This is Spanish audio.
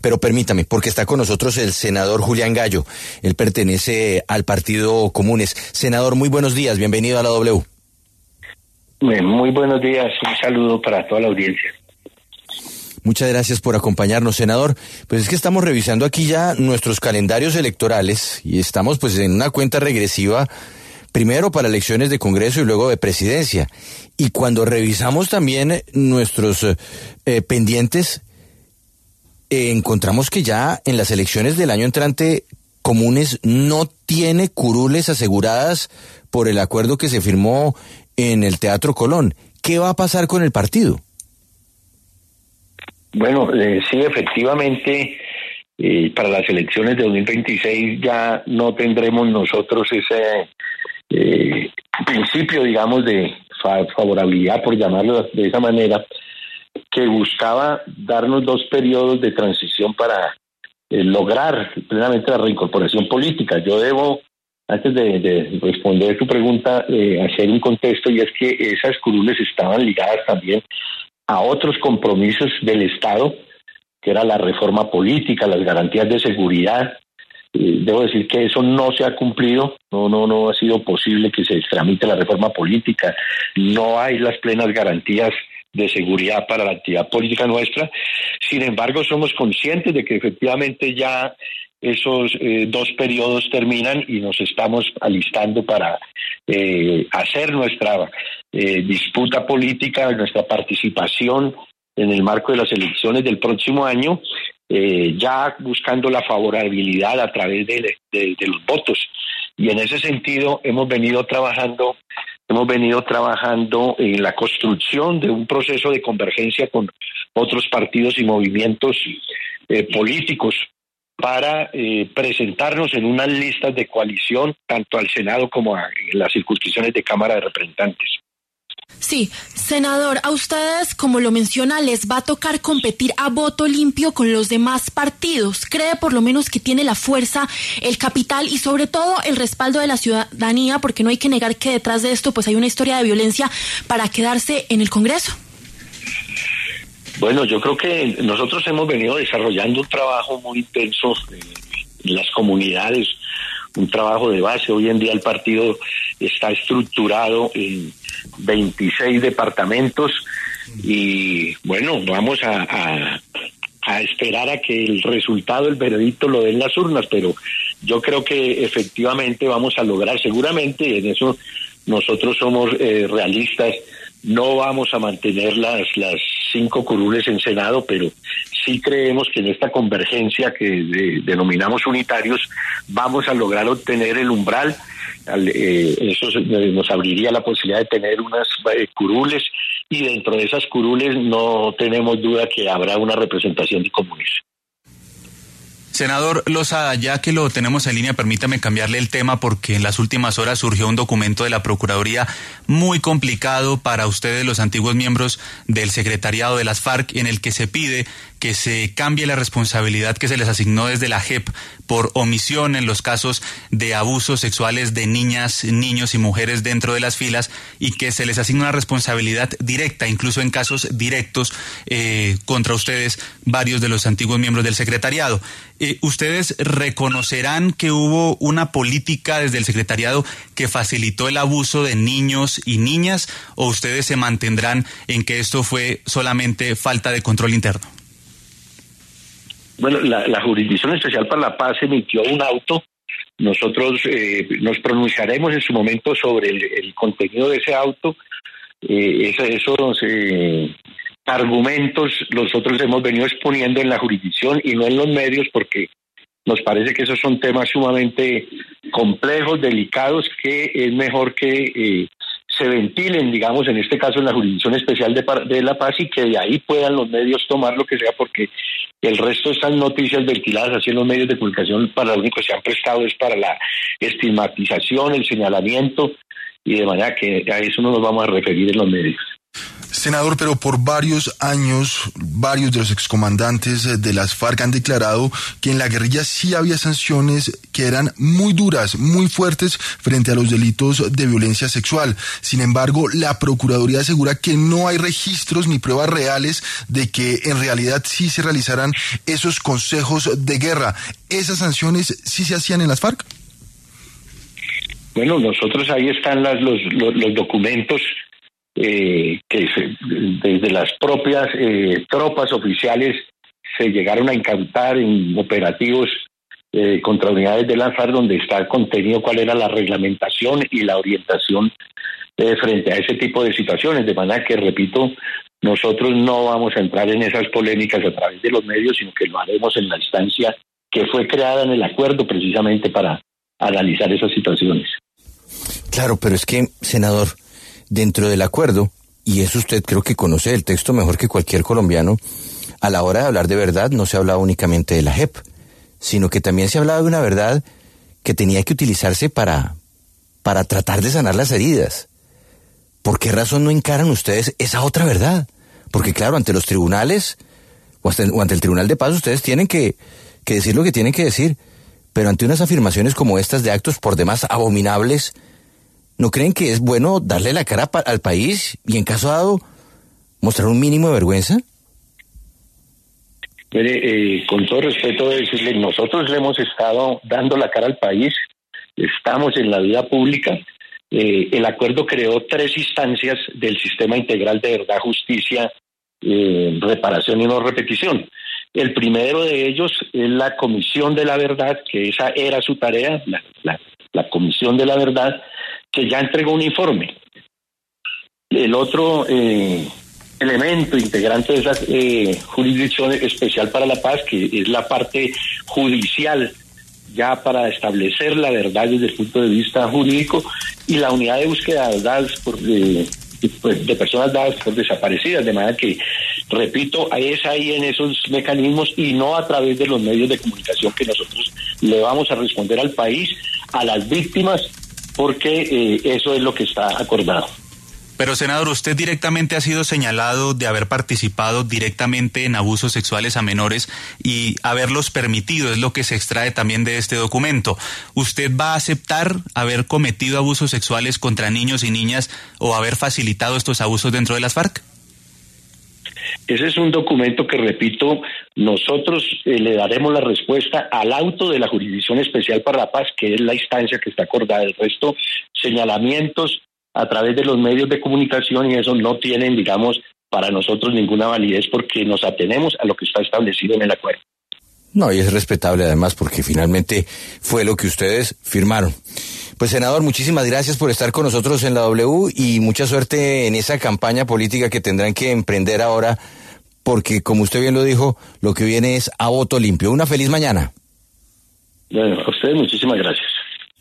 Pero permítame, porque está con nosotros el senador Julián Gallo. Él pertenece al Partido Comunes. Senador, muy buenos días, bienvenido a la W. Muy buenos días, un saludo para toda la audiencia. Muchas gracias por acompañarnos, senador. Pues es que estamos revisando aquí ya nuestros calendarios electorales y estamos pues en una cuenta regresiva, primero para elecciones de Congreso y luego de Presidencia. Y cuando revisamos también nuestros pendientes, encontramos que ya en las elecciones del año entrante Comunes no tiene curules aseguradas por el acuerdo que se firmó en el Teatro Colón. ¿Qué va a pasar con el partido? Bueno, sí, efectivamente, para las elecciones de 2026 ya no tendremos nosotros ese principio, digamos, de favorabilidad, por llamarlo de esa manera, que buscaba darnos 2 periodos de transición para lograr plenamente la reincorporación política. Yo debo, antes de responder tu pregunta, hacer un contexto, y es que esas curules estaban ligadas también a otros compromisos del Estado, que era la reforma política, las garantías de seguridad. Debo decir que eso no se ha cumplido, no ha sido posible que se tramite la reforma política, no hay las plenas garantías de seguridad para la actividad política nuestra. Sin embargo, somos conscientes de que efectivamente ya esos 2 periodos terminan y nos estamos alistando para hacer nuestra disputa política, nuestra participación en el marco de las elecciones del próximo año, ya buscando la favorabilidad a través de los votos. Y en ese sentido hemos venido trabajando en la construcción de un proceso de convergencia con otros partidos y movimientos políticos para presentarnos en unas listas de coalición tanto al Senado como en las circunscripciones de Cámara de Representantes. Sí, senador, a ustedes, como lo menciona, les va a tocar competir a voto limpio con los demás partidos. ¿Cree por lo menos que tiene la fuerza, el capital y sobre todo el respaldo de la ciudadanía? Porque no hay que negar que detrás de esto pues hay una historia de violencia para quedarse en el Congreso. Bueno, yo creo que nosotros hemos venido desarrollando un trabajo muy intenso en las comunidades, un trabajo de base. Hoy en día el partido está estructurado en 26 departamentos y bueno, vamos a esperar a que el resultado, el veredicto lo den las urnas, pero yo creo que efectivamente vamos a lograr, seguramente, y en eso nosotros somos realistas, no vamos a mantener las 5 curules en Senado, pero sí creemos que en esta convergencia que denominamos unitarios vamos a lograr obtener el umbral. Eso nos abriría la posibilidad de tener unas curules, y dentro de esas curules no tenemos duda que habrá una representación de Comunes. Senador Lozada, ya que lo tenemos en línea, permítame cambiarle el tema porque en las últimas horas surgió un documento de la Procuraduría muy complicado para ustedes, los antiguos miembros del secretariado de las FARC, en el que se pide que se cambie la responsabilidad que se les asignó desde la JEP por omisión en los casos de abusos sexuales de niñas, niños y mujeres dentro de las filas, y que se les asigne una responsabilidad directa, incluso en casos directos, contra ustedes, varios de los antiguos miembros del secretariado. ¿Ustedes reconocerán que hubo una política desde el secretariado que facilitó el abuso de niños y niñas, o ustedes se mantendrán en que esto fue solamente falta de control interno? Bueno, la Jurisdicción Especial para la Paz emitió un auto. Nosotros nos pronunciaremos en su momento sobre el contenido de ese auto. Esos argumentos nosotros hemos venido exponiendo en la jurisdicción y no en los medios, porque nos parece que esos son temas sumamente complejos, delicados, que es mejor que se ventilen, digamos, en este caso en la Jurisdicción Especial de la Paz, y que de ahí puedan los medios tomar lo que sea, porque el resto de estas noticias ventiladas así en los medios de comunicación, para lo único que se han prestado es para la estigmatización, el señalamiento, y de manera que a eso no nos vamos a referir en los medios. Senador, pero por varios años, varios de los excomandantes de las FARC han declarado que en la guerrilla sí había sanciones que eran muy duras, muy fuertes frente a los delitos de violencia sexual. Sin embargo, la Procuraduría asegura que no hay registros ni pruebas reales de que en realidad sí se realizaran esos consejos de guerra. ¿Esas sanciones sí se hacían en las FARC? Bueno, nosotros ahí están los documentos desde las propias tropas oficiales se llegaron a incautar en operativos contra unidades de la FARC, donde está contenido cuál era la reglamentación y la orientación frente a ese tipo de situaciones, de manera que, repito, nosotros no vamos a entrar en esas polémicas a través de los medios, sino que lo haremos en la instancia que fue creada en el acuerdo precisamente para analizar esas situaciones. Claro, pero es que, senador, dentro del acuerdo, y eso usted creo que conoce el texto mejor que cualquier colombiano, a la hora de hablar de verdad no se hablaba únicamente de la JEP, sino que también se hablaba de una verdad que tenía que utilizarse para tratar de sanar las heridas. ¿Por qué razón no encaran ustedes esa otra verdad? Porque claro, ante los tribunales, o ante el Tribunal de Paz, ustedes tienen que decir lo que tienen que decir, pero ante unas afirmaciones como estas de actos por demás abominables, ¿no creen que es bueno darle la cara al país y en caso dado mostrar un mínimo de vergüenza? Mire, con todo respeto de decirle, nosotros le hemos estado dando la cara al país, estamos en la vida pública. El acuerdo creó 3 instancias del sistema integral de verdad, justicia, reparación y no repetición. El primero de ellos es la Comisión de la Verdad, que esa era su tarea, la Comisión de la Verdad, que ya entregó un informe. El otro elemento integrante de esa Jurisdicción Especial para la Paz, que es la parte judicial, ya para establecer la verdad desde el punto de vista jurídico, y la unidad de búsqueda de dadas de personas dadas por desaparecidas, de manera que, repito, es ahí en esos mecanismos y no a través de los medios de comunicación que nosotros le vamos a responder al país, a las víctimas, porque eso es lo que está acordado. Pero, senador, usted directamente ha sido señalado de haber participado directamente en abusos sexuales a menores y haberlos permitido, es lo que se extrae también de este documento. ¿Usted va a aceptar haber cometido abusos sexuales contra niños y niñas o haber facilitado estos abusos dentro de las FARC? Ese es un documento que, repito, nosotros le daremos la respuesta al auto de la Jurisdicción Especial para la Paz, que es la instancia que está acordada. El resto, señalamientos a través de los medios de comunicación, y eso no tienen, digamos, para nosotros ninguna validez porque nos atenemos a lo que está establecido en el acuerdo. No, y es respetable además porque finalmente fue lo que ustedes firmaron. Pues, senador, muchísimas gracias por estar con nosotros en la W y mucha suerte en esa campaña política que tendrán que emprender ahora, porque como usted bien lo dijo, lo que viene es a voto limpio. Una feliz mañana. Bueno, a ustedes muchísimas gracias.